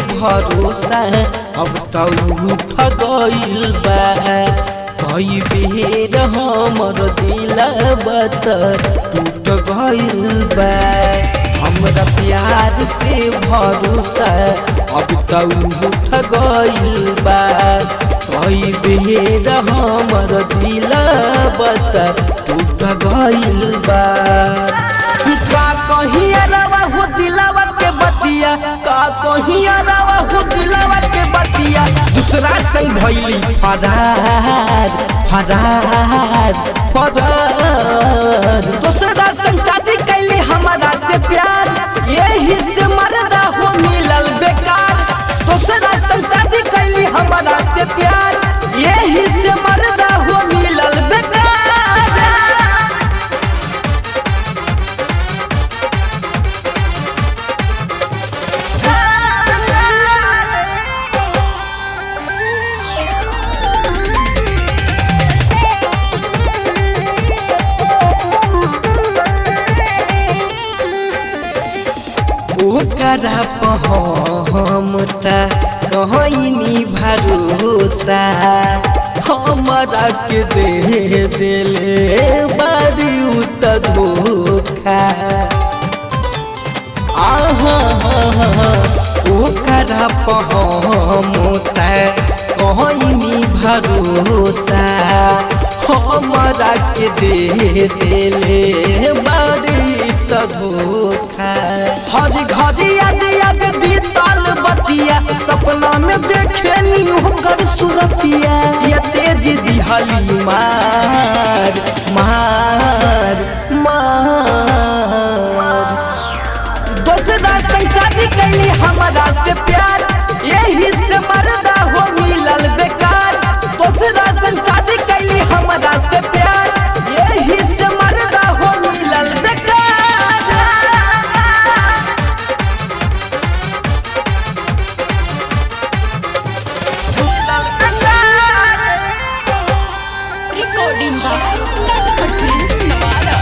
भरोसा अब तो उठ गइल बा। कई बेर हमर दिलवा टूट गइल बा। हमरा प्यार से भरोसा अब तो उठ गइल बा। कई बेर हमर दिलवा टूट गइल बा। का कहिया रवा हो दिलवा के बतिया, का कहिया रवा हो दिलवा के बतिया। दूसरा संग भइली फरार फरार फरार। दूसरा संग शादी कैली हमारा से प्यार, यही से मरदा हो मिलल बेकार। दूसरा संग शादी कैली हमारा से प्यार, यही से मरदा हो मिलल बेकार। ओकरा पहमता कहनी भरोसा, हमरा के दे दिले बारी उत धोखा। ओकरा पहमता कहनी भरोसा, हमरा के दे दिले बारी धोखा। हर घड़ी याद याद बीतल बतिया, सपना में देखे नी होकर सुरतिया। ये तेज दिहली मार मार मार। दूसरा संग शादी कैली हमारा से प्यार, यही से मरदा हो मिलल बेकार। दूसरा संग शादी कैली हमारा से प्यार, यही से मरदा हो मिलल बेकार। Recording by Patrice Nevada.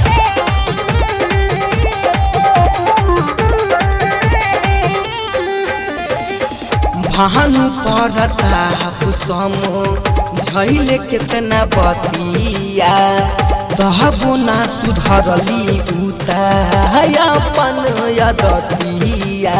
भानु परता कुसमो झैले केतना बतिया। तहबो ना सुधरली उता अपन यदतिया।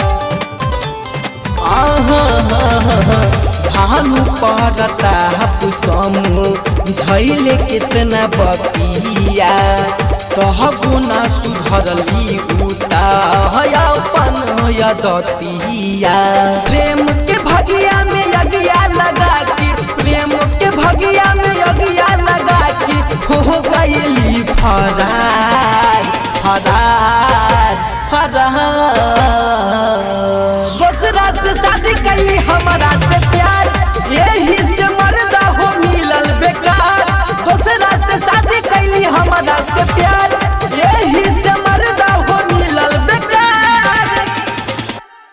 भानु परता कुसमो झैले केतना बतिया। तहबो ना सुधरली उता अपन यदतिया। प्रेम के भगिया में यगिया लगा के, प्रेम के भगिया में यगिया लगा के हो गइली फरार फरार फरार। दूसरा से शादी कैली हमारा से प्यार, यही से मरदा हो मिलल बेकार। दूसरा से शादी कैली हमारा से प्यार,